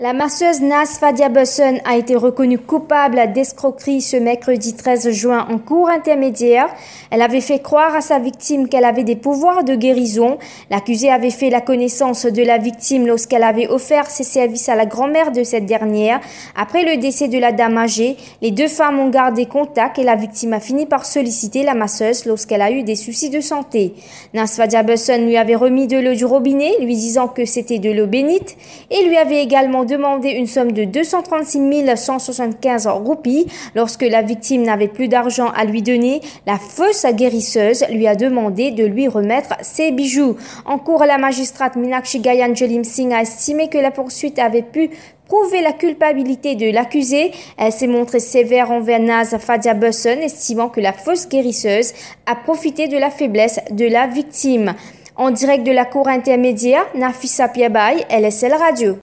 La masseuse Naz Fadia Busson a été reconnue coupable d'escroquerie ce mercredi 13 juin en cour intermédiaire. Elle avait fait croire à sa victime qu'elle avait des pouvoirs de guérison. L'accusée avait fait la connaissance de la victime lorsqu'elle avait offert ses services à la grand-mère de cette dernière. Après le décès de la dame âgée, les deux femmes ont gardé contact et la victime a fini par solliciter la masseuse lorsqu'elle a eu des soucis de santé. Naz Fadia Busson lui avait remis de l'eau du robinet, lui disant que c'était de l'eau bénite, et lui avait également demandé une somme de 236 175 roupies. Lorsque la victime n'avait plus d'argent à lui donner, la fausse guérisseuse lui a demandé de lui remettre ses bijoux. En cours, la magistrate Meenakshi Gayanjalim Singh a estimé que la poursuite avait pu prouver la culpabilité de l'accusé. Elle s'est montrée sévère envers Naz Fadia Busson, estimant que la fausse guérisseuse a profité de la faiblesse de la victime. En direct de la cour intermédiaire, Nafissa Piabaye, LSL Radio.